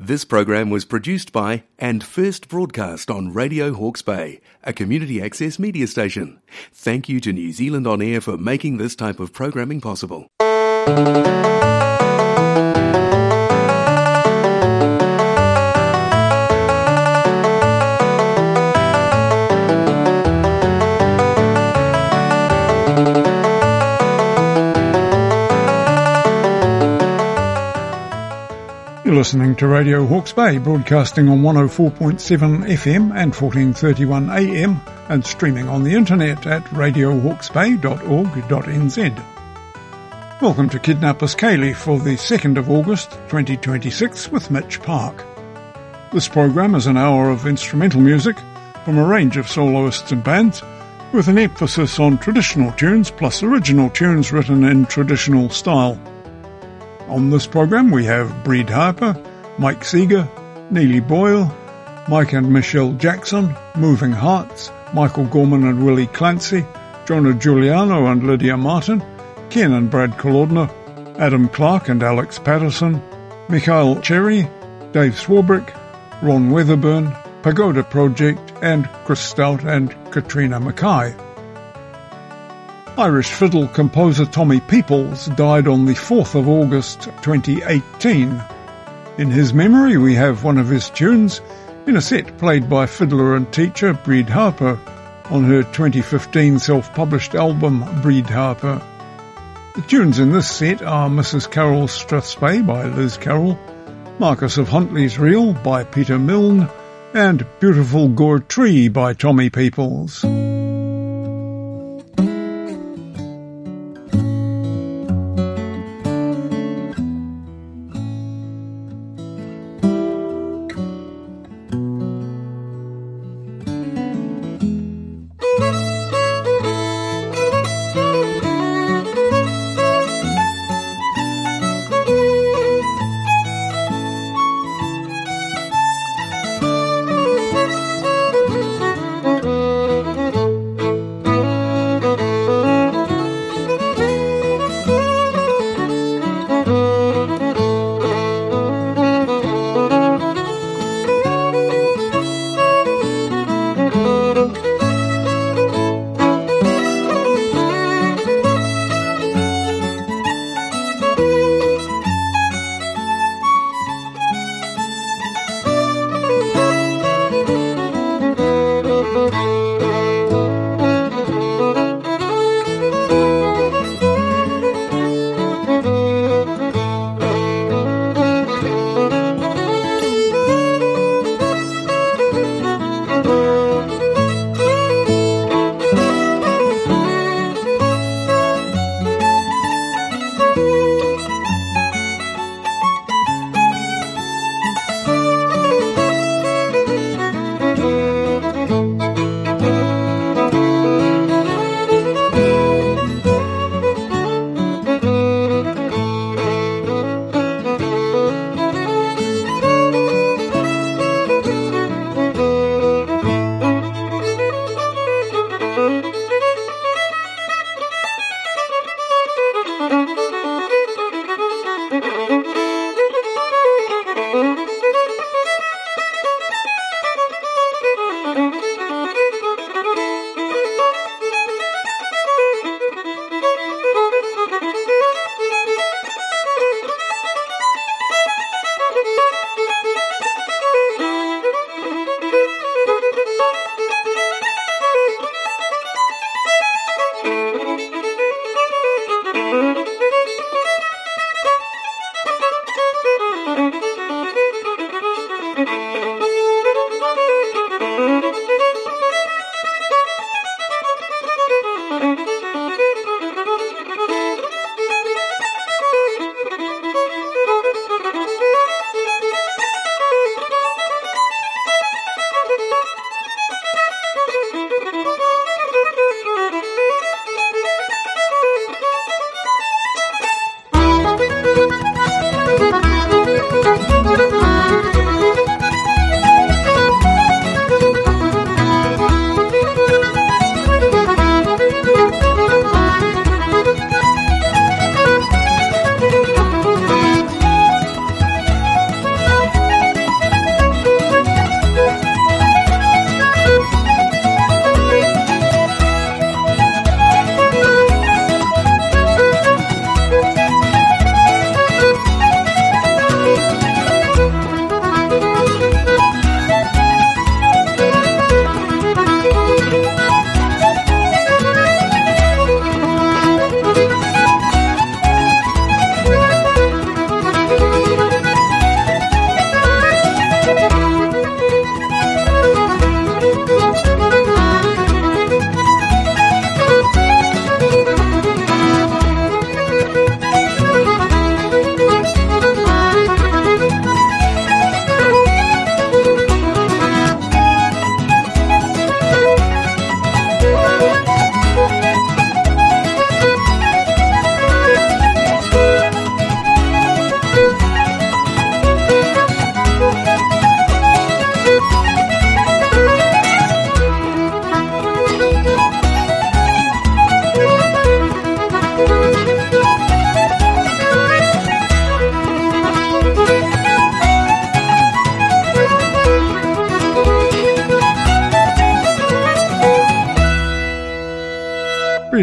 This program was produced by and first broadcast on Radio Hawke's Bay, a community access media station. Thank you to New Zealand On Air for making this type of programming possible. You're listening to Radio Hawke's Bay, broadcasting on 104.7 FM and 1431 AM and streaming on the internet at radiohawksbay.org.nz. Welcome to Kidnappers Ceilidh for the 2nd of August 2026 with Mitch Park. This program is an hour of instrumental music from a range of soloists and bands with an emphasis on traditional tunes plus original tunes written in traditional style. On this program we have Breed Harper, Mike Seeger, Neely Boyle, Mike and Michelle Jackson, Moving Hearts, Michael Gorman and Willie Clancy, Jonah Giuliano and Lydia Martin, Ken and Brad Kolodner, Adam Clark and Alex Patterson, Mikhail Cherry, Dave Swarbrick, Ron Weatherburn, Pagoda Project and Chris Stout and Katrina Mackay. Irish fiddle composer Tommy Peoples died on the 4th of August 2018. In his memory we have one of his tunes in a set played by fiddler and teacher Breed Harper on her 2015 self-published album Breed Harper. The tunes in this set are Mrs. Carol's Strathspey by Liz Carroll, Marquess of Huntly's Reel by Peter Milne and Beautiful Gore Tree by Tommy Peoples.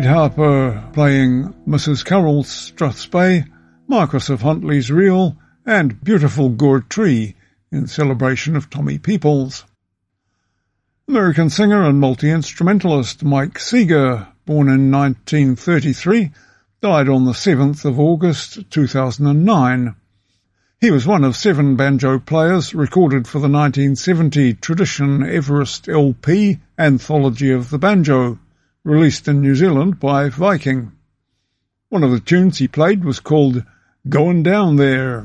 Harper playing Mrs. Carroll's Strathspey, Marquis of Huntly's Reel, and Beautiful Gourd Tree in celebration of Tommy Peoples. American singer and multi-instrumentalist Mike Seeger, born in 1933, died on the 7th of August 2009. He was one of 7 banjo players recorded for the 1970 Tradition Everest LP Anthology of the Banjo, released in New Zealand by Viking. One of the tunes he played was called Goin' Down There.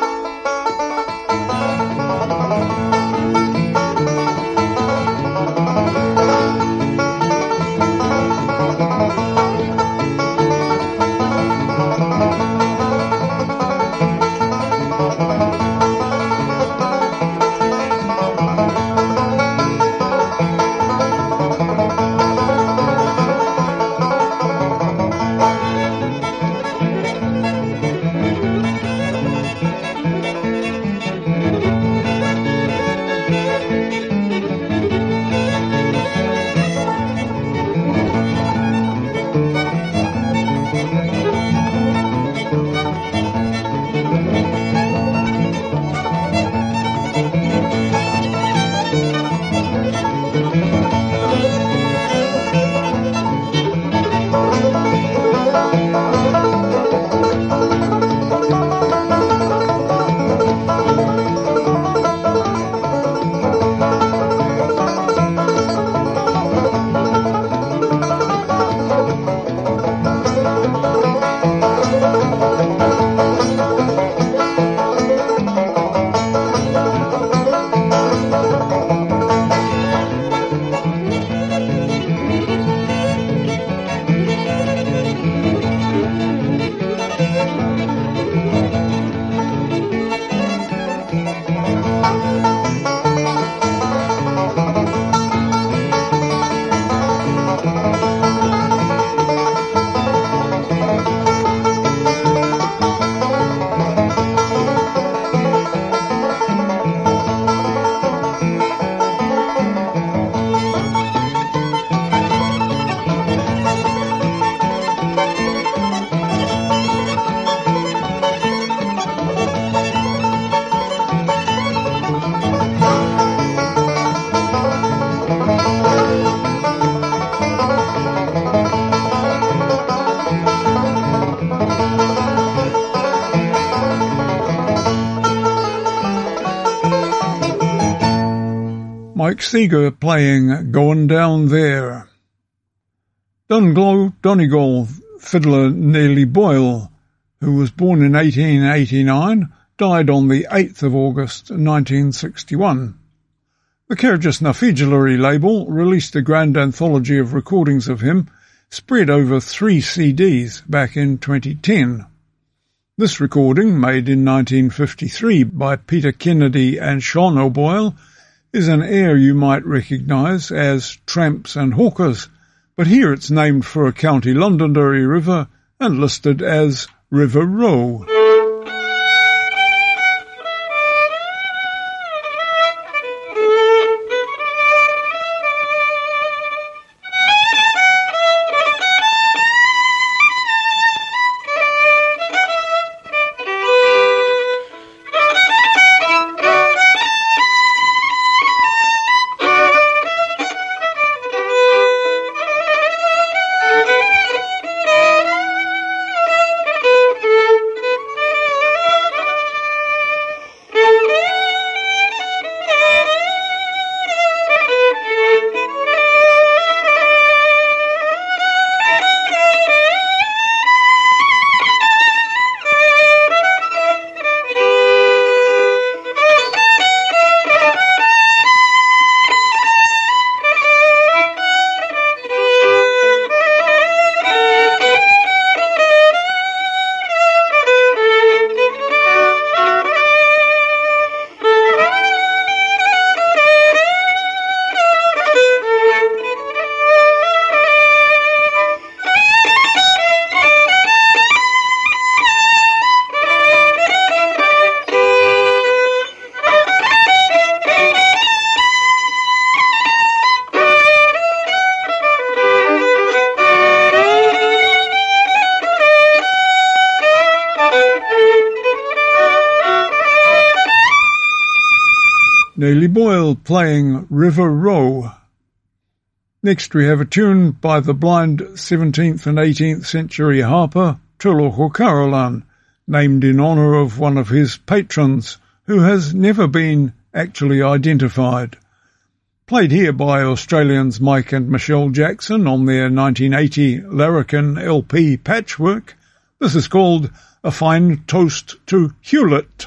Mike Seeger playing Goin' Down There. Donegal fiddler Nellie Boyle, who was born in 1889, died on the 8th of August 1961. The Cergus na Figilary label released a grand anthology of recordings of him, spread over 3 CDs back in 2010. This recording, made in 1953 by Peter Kennedy and Sean O'Boyle, is an air you might recognise as Tramps and Hawkers, but here it's named for a County Londonderry river and listed as River Row. Nellie Boyle playing River Row. Next we have a tune by the blind 17th and 18th century harper Tūloko Carolan, named in honour of one of his patrons, who has never been actually identified. Played here by Australians Mike and Michelle Jackson on their 1980 Larrikin LP Patchwork, this is called A Fine Toast to Hewlett.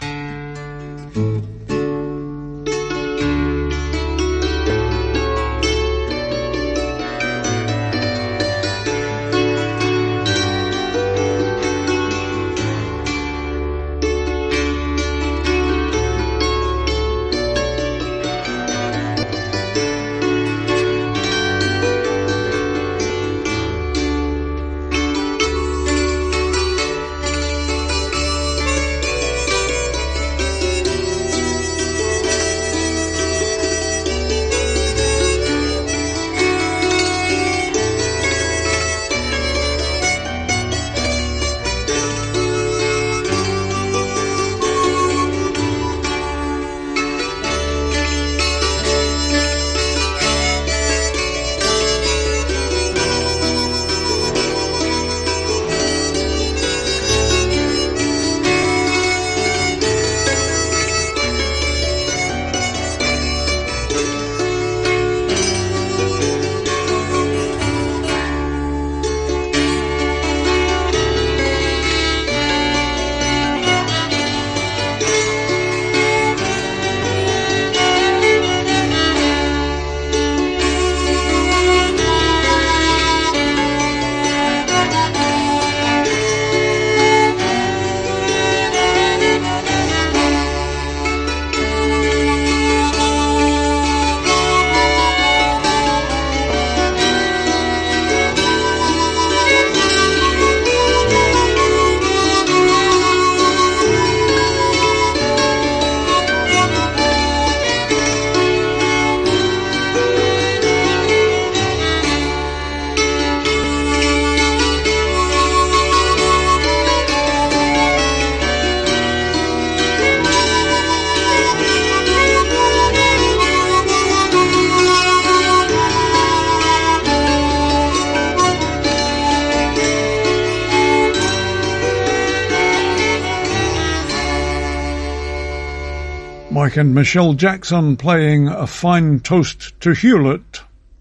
Mike and Michelle Jackson playing A Fine Toast to Hewlett.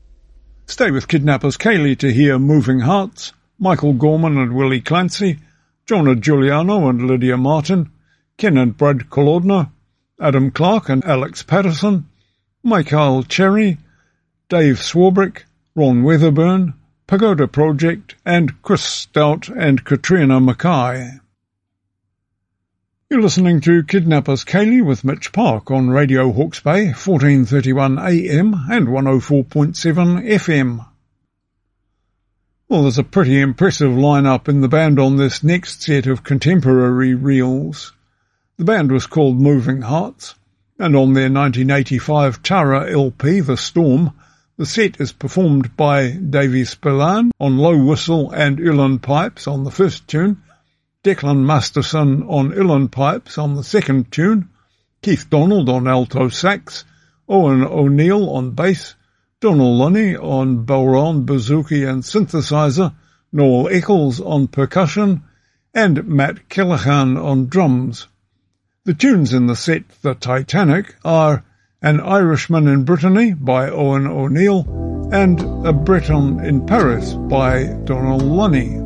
Stay with Kidnappers Ceilidh to hear Moving Hearts, Michael Gorman and Willie Clancy, Jonah Giuliano and Lydia Martin, Ken and Brad Kolodner, Adam Clark and Alex Patterson, Michael Cherry, Dave Swarbrick, Ron Weatherburn, Pagoda Project, and Chris Stout and Katrina Mackay. You're listening to Kidnappers Ceilidh with Mitch Park on Radio Hawke's Bay, 1431 AM and 104.7 FM. Well, there's a pretty impressive lineup in the band on this next set of contemporary reels. The band was called Moving Hearts, and on their 1985 Tara LP, The Storm, the set is performed by Davy Spillane on low whistle and uilleann pipes on the first tune, Declan Masterson on uilleann pipes on the second tune, Keith Donald on alto sax, Owen O'Neill on bass, Donald Lunny on bodhrán, bouzouki and synthesizer, Noel Eccles on percussion, and Matt Kellichan on drums. The tunes in the set, The Titanic, are An Irishman in Brittany by Owen O'Neill and A Breton in Paris by Donald Lunny.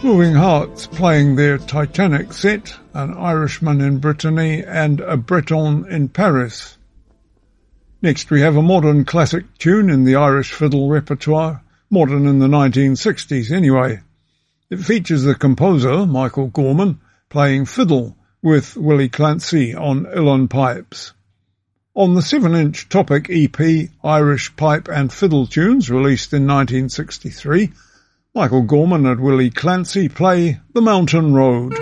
Moving Hearts playing their Titanic set, An Irishman in Brittany and A Breton in Paris. Next we have a modern classic tune in the Irish fiddle repertoire, modern in the 1960s anyway. It features the composer, Michael Gorman, playing fiddle with Willie Clancy on uilleann pipes. On the 7-inch Topic EP, Irish Pipe and Fiddle Tunes, released in 1963, Michael Gorman and Willie Clancy play The Mountain Road.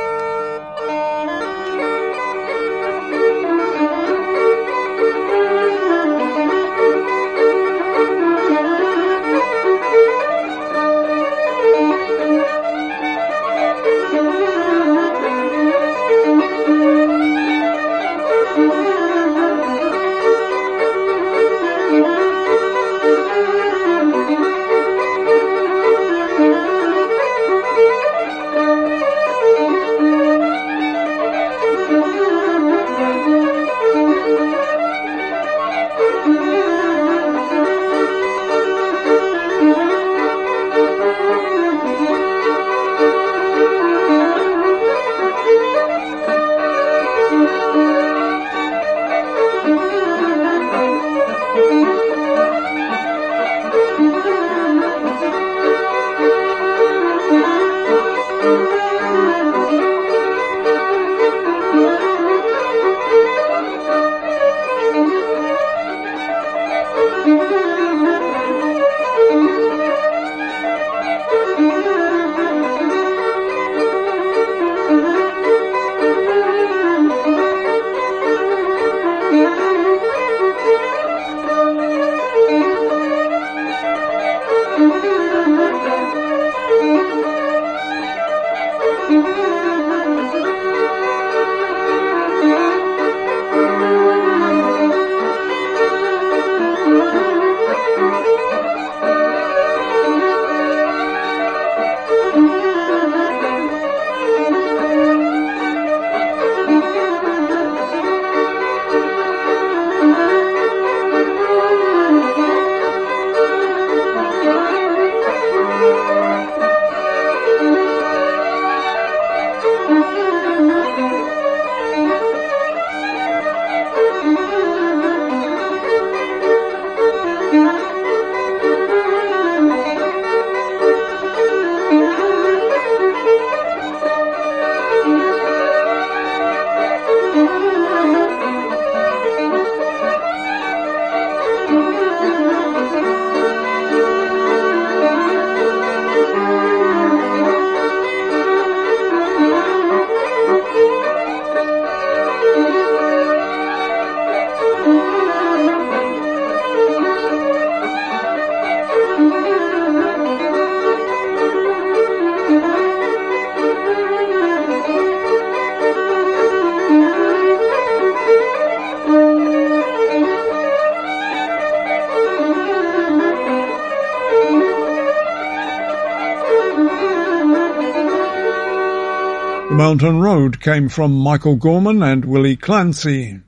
Mountain Road came from Michael Gorman and Willie Clancy.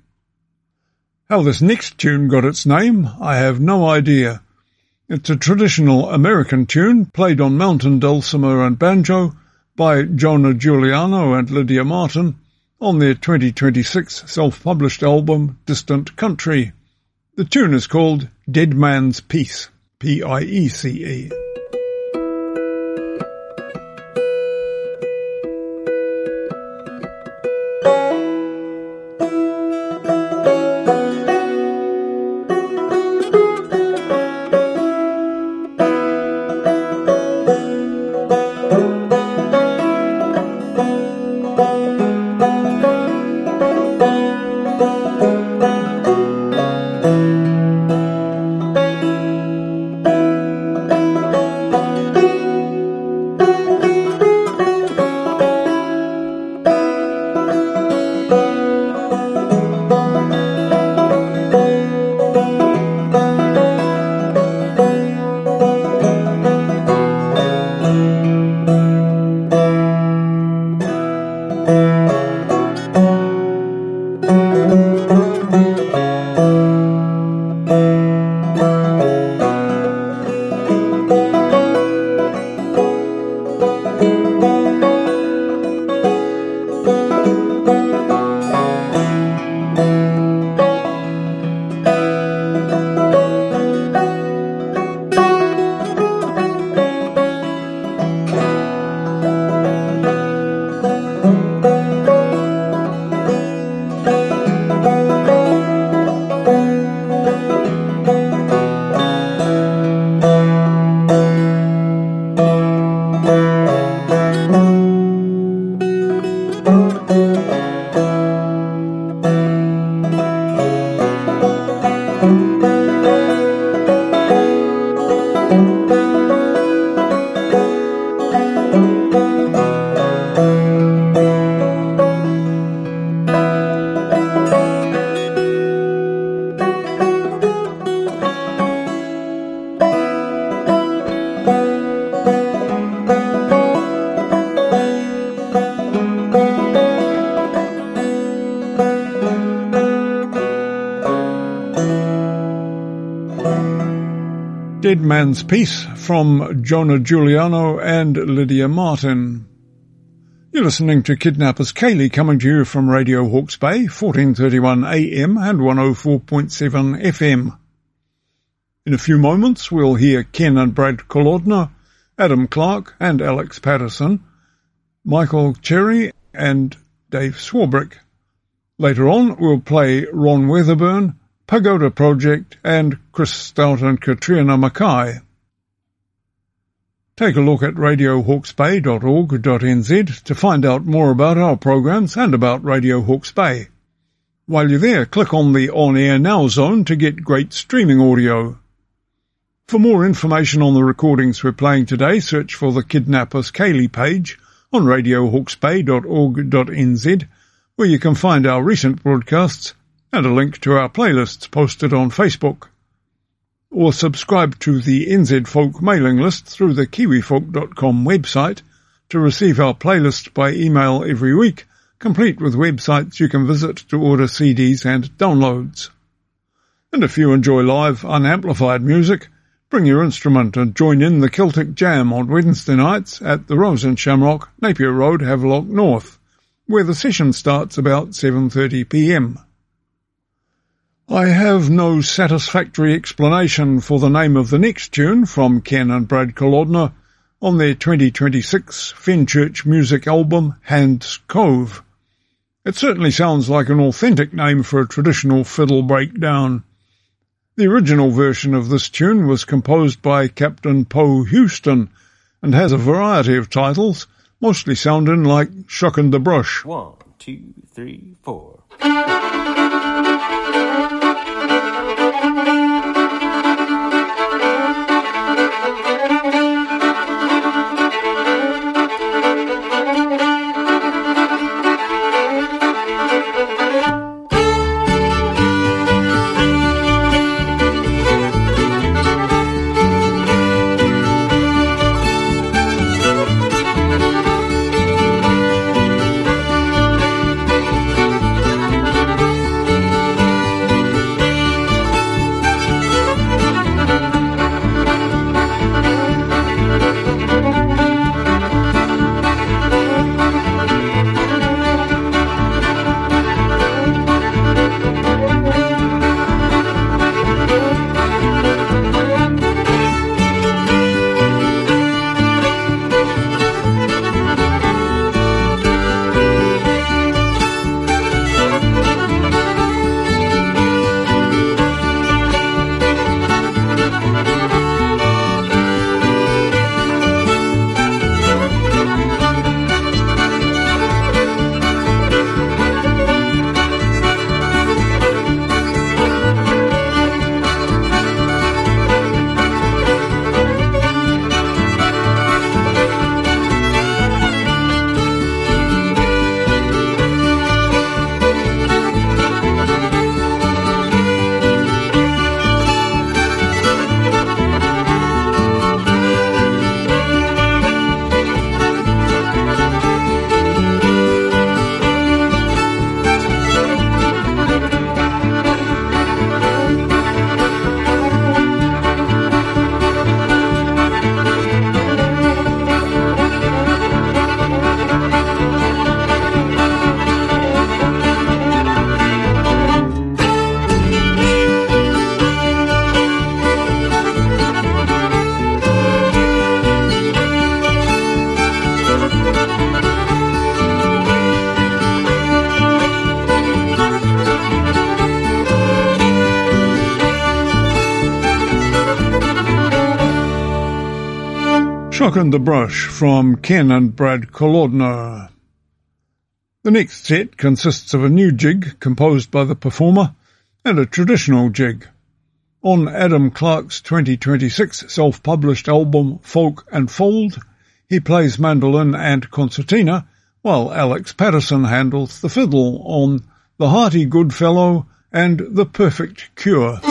How this next tune got its name, I have no idea. It's a traditional American tune played on mountain dulcimer and banjo by Jonah Giuliano and Lydia Martin on their 2026 self-published album Distant Country. The tune is called Dead Man's Piece, P-I-E-C-E. Dead Man's Peace from Jonah Giuliano and Lydia Martin. You're listening to Kidnappers Kaylee, coming to you from Radio Hawke's Bay, 1431 AM and 104.7 FM. In a few moments we'll hear Ken and Brad Kolodner, Adam Clark and Alex Patterson, Michael Cherry and Dave Swarbrick. Later on we'll play Ron Weatherburn, Pagoda Project and Chris Stout and Katrina Mackay. Take a look at radiohawksbay.org.nz to find out more about our programs and about Radio Hawke's Bay. While you're there, click on the On Air Now zone to get great streaming audio. For more information on the recordings we're playing today, search for the Kidnappers Kaylee page on radiohawksbay.org.nz, where you can find our recent broadcasts and a link to our playlists posted on Facebook. Or subscribe to the NZ Folk mailing list through the kiwifolk.com website to receive our playlist by email every week, complete with websites you can visit to order CDs and downloads. And if you enjoy live, unamplified music, bring your instrument and join in the Celtic Jam on Wednesday nights at the Rose and Shamrock, Napier Road, Havelock North, where the session starts about 7:30 p.m. I have no satisfactory explanation for the name of the next tune from Ken and Brad Kolodner on their 2026 Fenchurch music album, Hand's Cove. It certainly sounds like an authentic name for a traditional fiddle breakdown. The original version of this tune was composed by Captain Poe Houston and has a variety of titles, mostly sounding like Shockin' the Brush. 1, 2, 3, 4. Shockin' the Brush from Ken and Brad Kolodner. The next set consists of a new jig composed by the performer and a traditional jig. On Adam Clark's 2026 self-published album Folk and Fold, he plays mandolin and concertina, while Alex Patterson handles the fiddle on The Hearty Goodfellow and The Perfect Cure.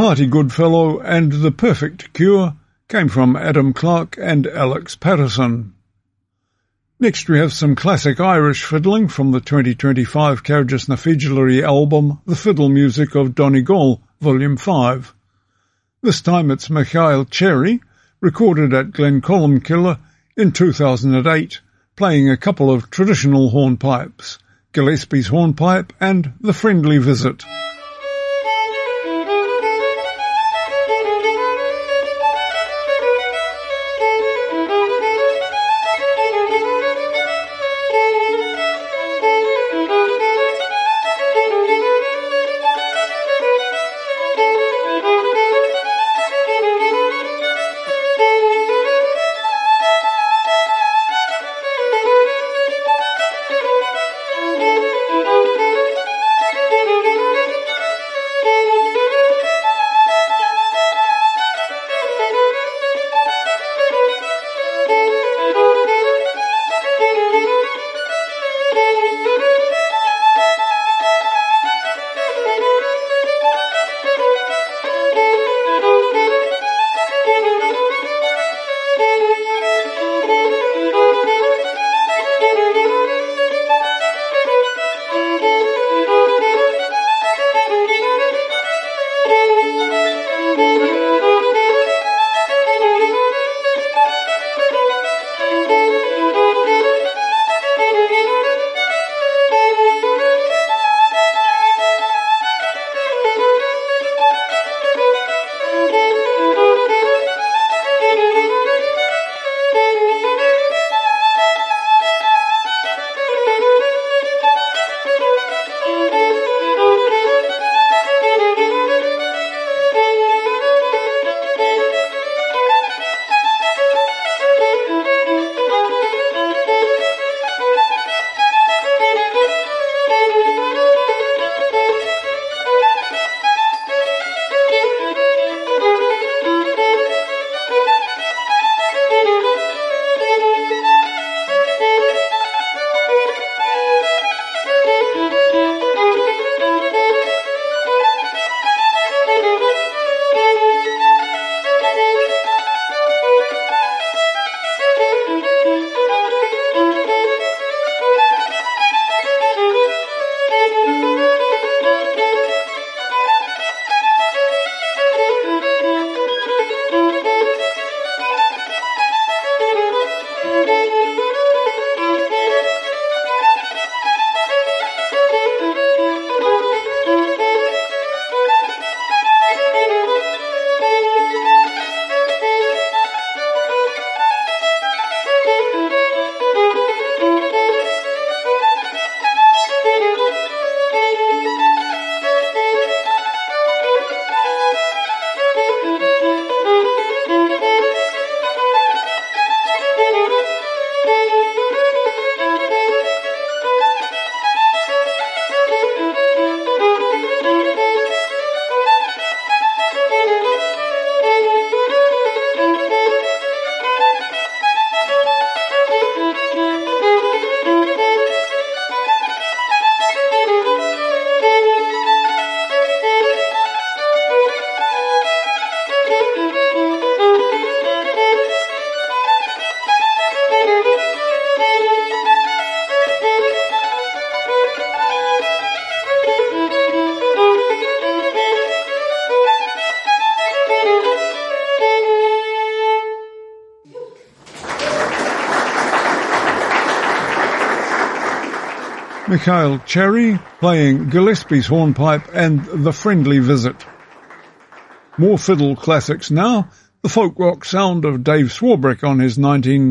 Hearty Goodfellow and The Perfect Cure came from Adam Clark and Alex Patterson. Next we have some classic Irish fiddling from the 2025 Carriages na Fiddlery album The Fiddle Music of Donegal, Volume 5. This time it's Michael Cherry, recorded at Glencolumkilla in 2008, playing a couple of traditional hornpipes, Gillespie's hornpipe and The Friendly Visit. Michael Cherry playing Gillespie's hornpipe and The Friendly Visit. More fiddle classics now, the folk rock sound of Dave Swarbrick on his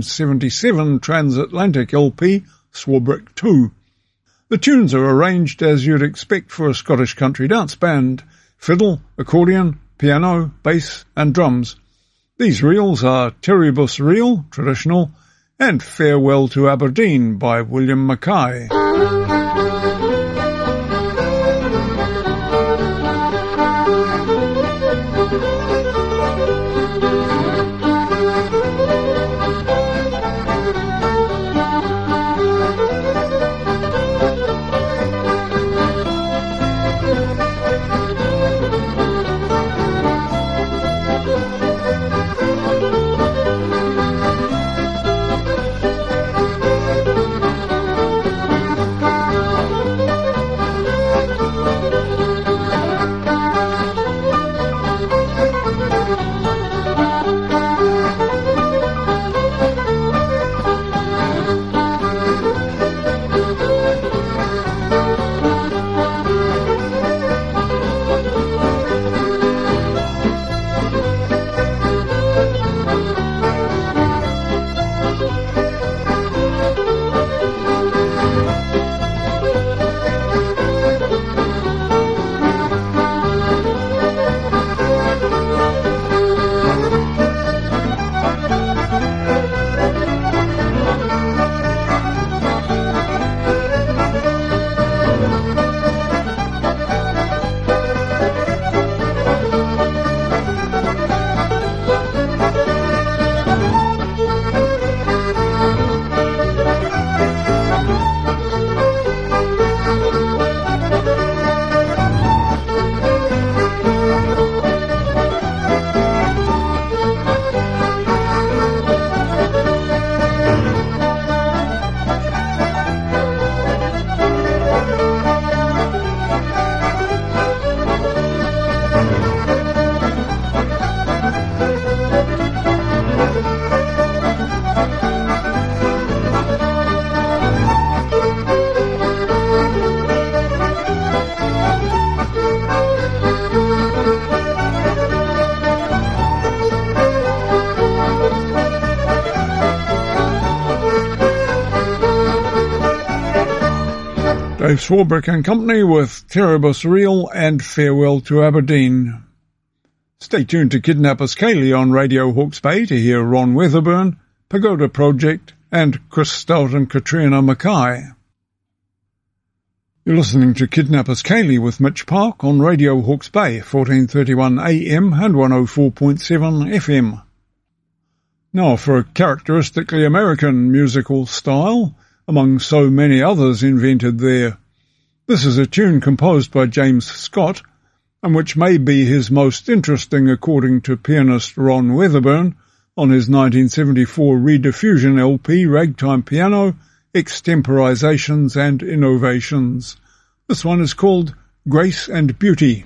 1977 transatlantic LP, Swarbrick 2. The tunes are arranged as you'd expect for a Scottish country dance band: fiddle, accordion, piano, bass and drums. These reels are Terrybus Reel, traditional, and Farewell to Aberdeen by William Mackay. Dave Swarbrick and Company with Teribus Real and Farewell to Aberdeen. Stay tuned to Kidnappers Kaylee on Radio Hawke's Bay to hear Ron Weatherburn, Pagoda Project and Chris Stout and Katrina Mackay. You're listening to Kidnappers Kaylee with Mitch Park on Radio Hawke's Bay, 1431 AM and 104.7 FM. Now for a characteristically American musical style, among so many others invented there. This is a tune composed by James Scott, and which may be his most interesting according to pianist Ron Weatherburn on his 1974 rediffusion LP Ragtime Piano, Extemporizations and Innovations. This one is called Grace and Beauty.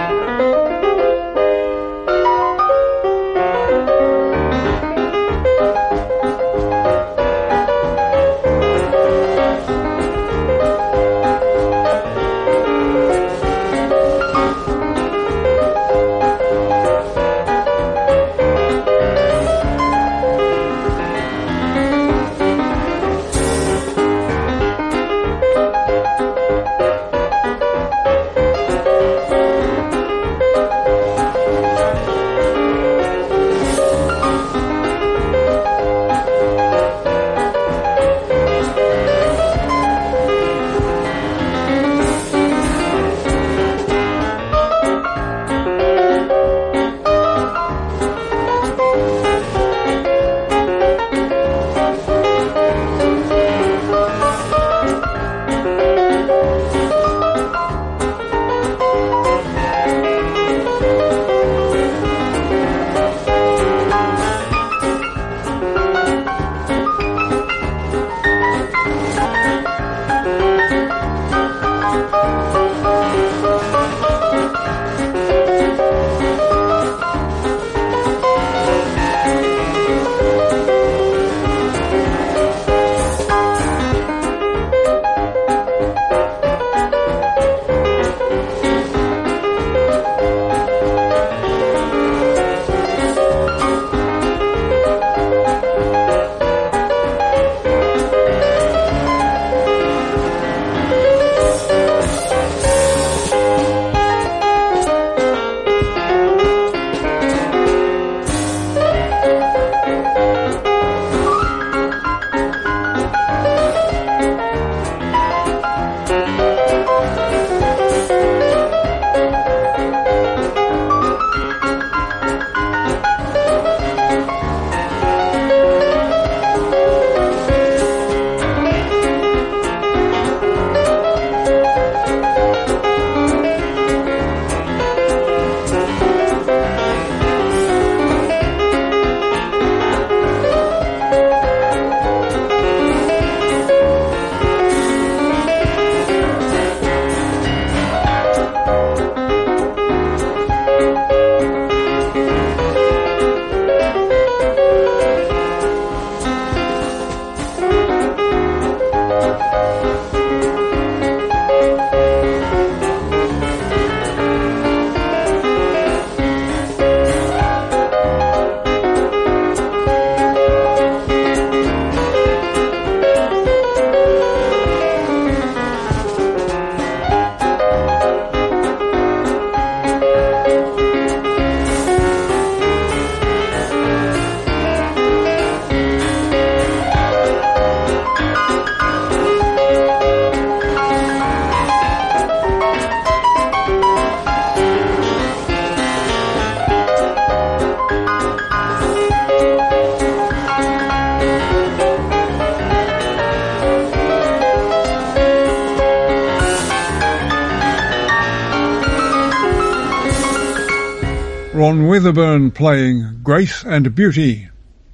Ron Weatherburn playing Grace and Beauty.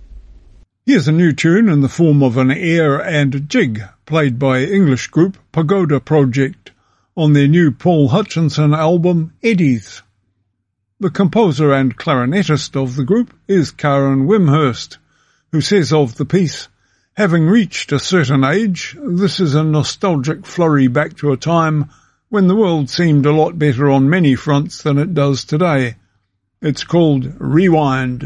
Here's a new tune in the form of an air and jig played by English group Pagoda Project on their new Paul Hutchinson album Eddies. The composer and clarinetist of the group is Karen Wimhurst, who says of the piece, "Having reached a certain age, this is a nostalgic flurry back to a time when the world seemed a lot better on many fronts than it does today. It's called Rewind."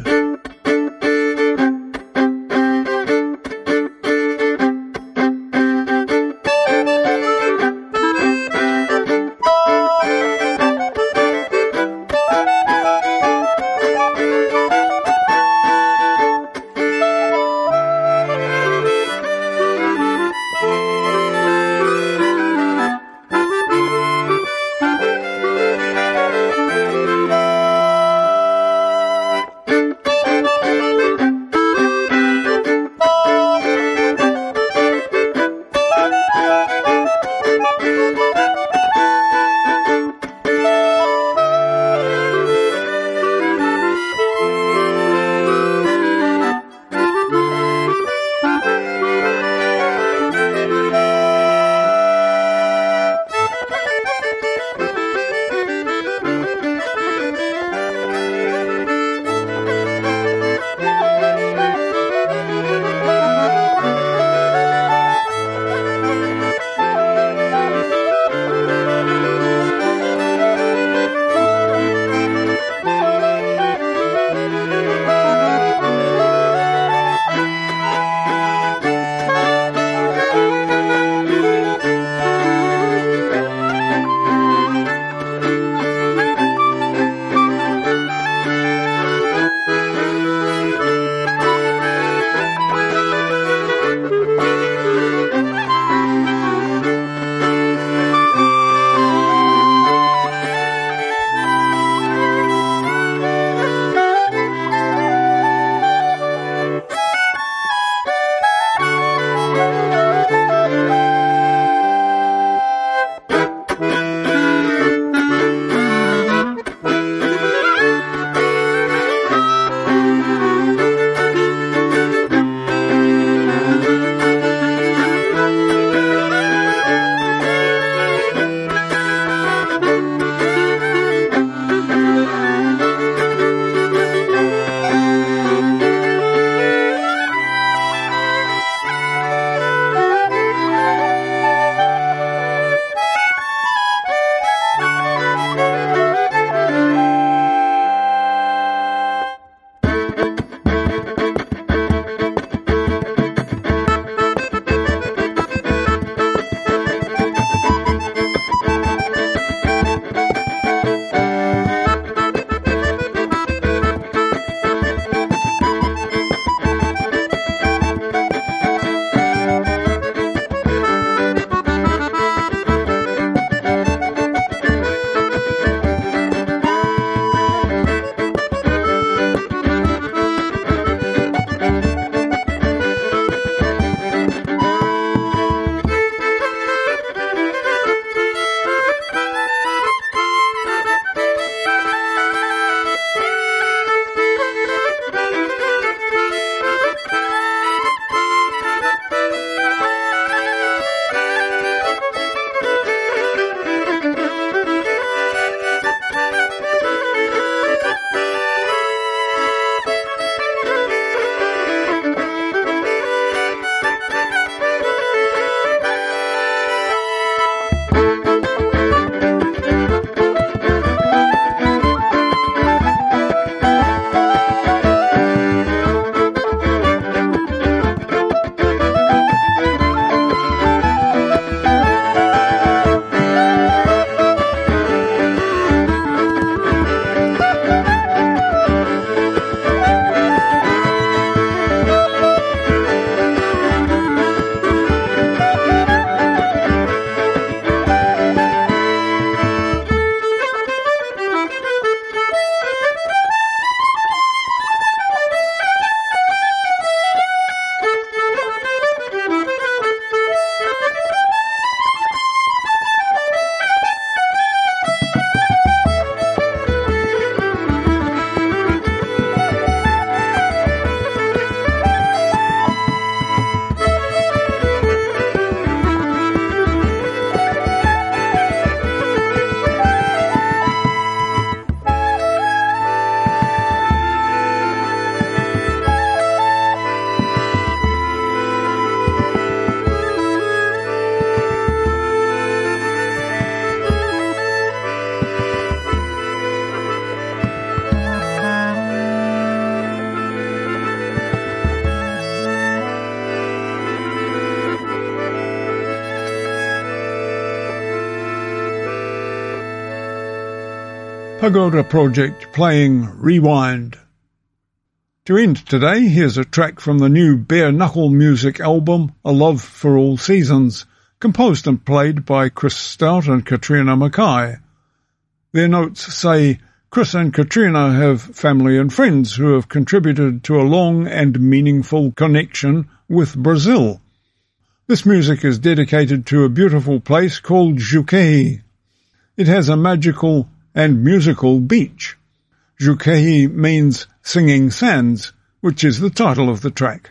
Pagoda Project playing Rewind. To end today, here's a track from the new Bare Knuckle Music album, A Love for All Seasons, composed and played by Chris Stout and Katrina Mackay. Their notes say, Chris and Katrina have family and friends who have contributed to a long and meaningful connection with Brazil. This music is dedicated to a beautiful place called Juqueí. It has a magical and musical beach. Juqueí means Singing Sands, which is the title of the track.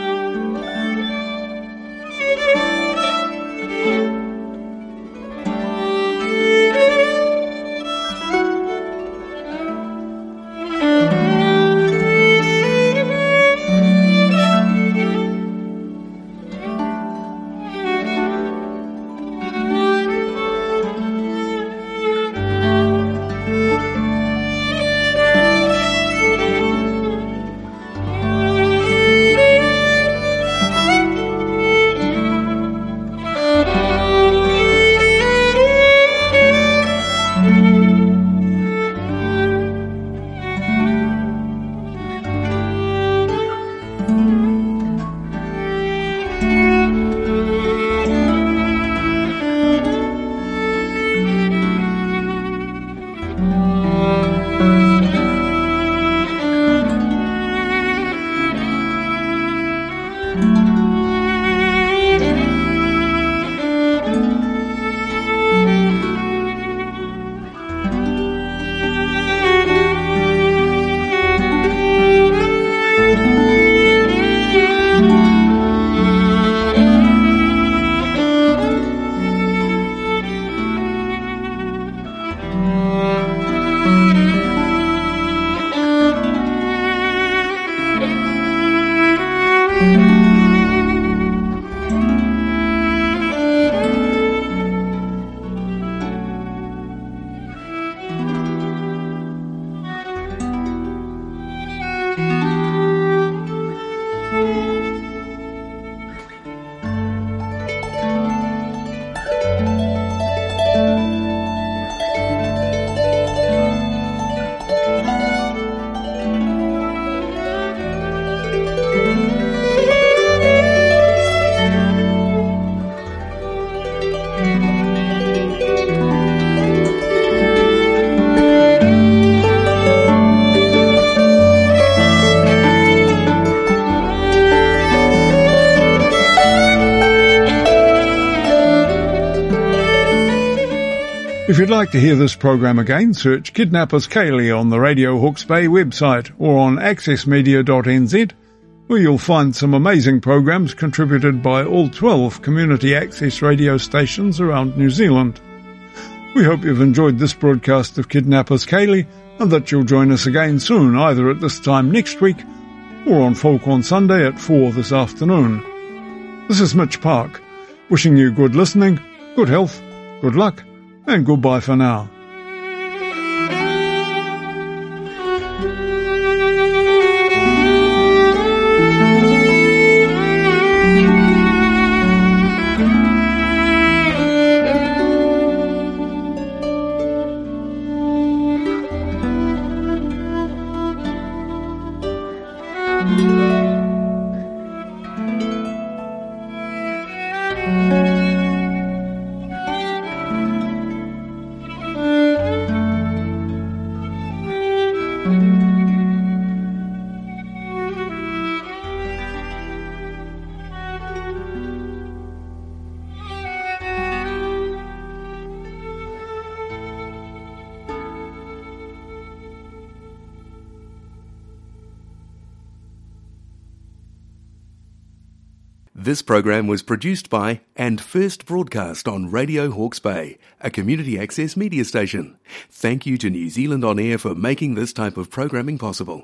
If you'd like to hear this program again, search Kidnappers Kaylee on the Radio Hawke's Bay website or on accessmedia.nz, where you'll find some amazing programs contributed by all 12 community access radio stations around New Zealand. We hope you've enjoyed this broadcast of Kidnappers Kaylee and that you'll join us again soon, either at this time next week or on Folk on Sunday at 4 this afternoon. This is Mitch Park, wishing you good listening, good health, good luck, and goodbye for now. This program was produced by and first broadcast on Radio Hawke's Bay, a community access media station. Thank you to New Zealand On Air for making this type of programming possible.